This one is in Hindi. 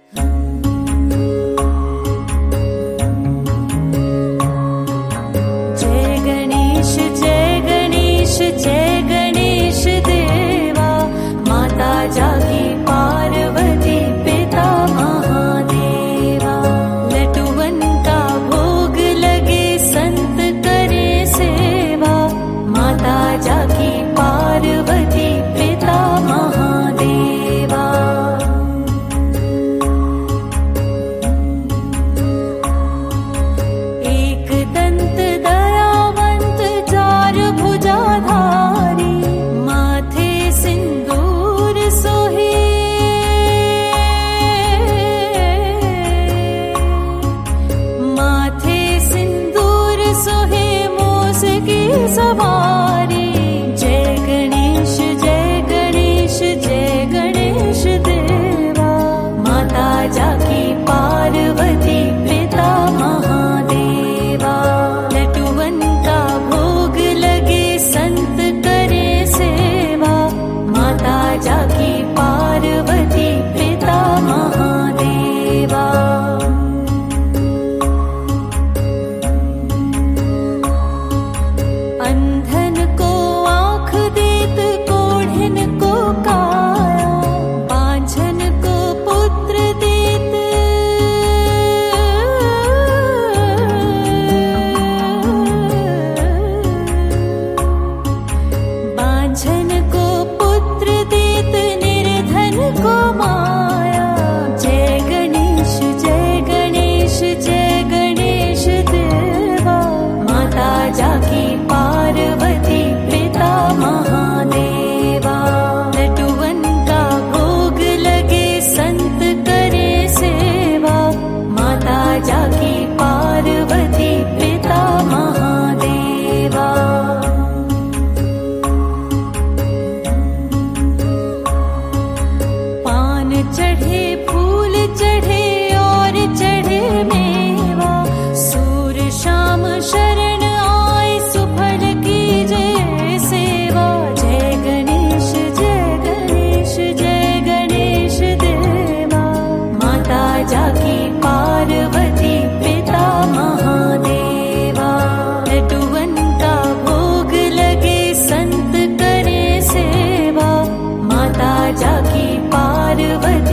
सवारी। जय गणेश जय गणेश जय गणेश देवा, माता जाकी पार्वती पिता महादेवा। लड्डूवन का भोग लगे संत करे सेवा, माता जाकी पार्वती पिता महादेवा। अंधन को आँख देत कोढ़िन को काया, बांझन को पुत्र देत। बांझन को पुत्र देत निर्धन को माया। जय गणेश जय गणेश जय गणेश देवा, माता जाकी पार्वती पिता महादेवा। लड्डूवन का भोग लगे संत करे सेवा, माता जाकी पार्वती पिता महादेवा। पान चढ़े फूल चढ़े और चढ़े मेवा, सूर शाम शरण आए सुफल की जय सेवा। जय गणेश जय गणेश जय गणेश देवा, माता जाकी पार्वती पिता महादेवा। लड्डूवन का भोग लगे संत करे सेवा, माता जाकी पार्वती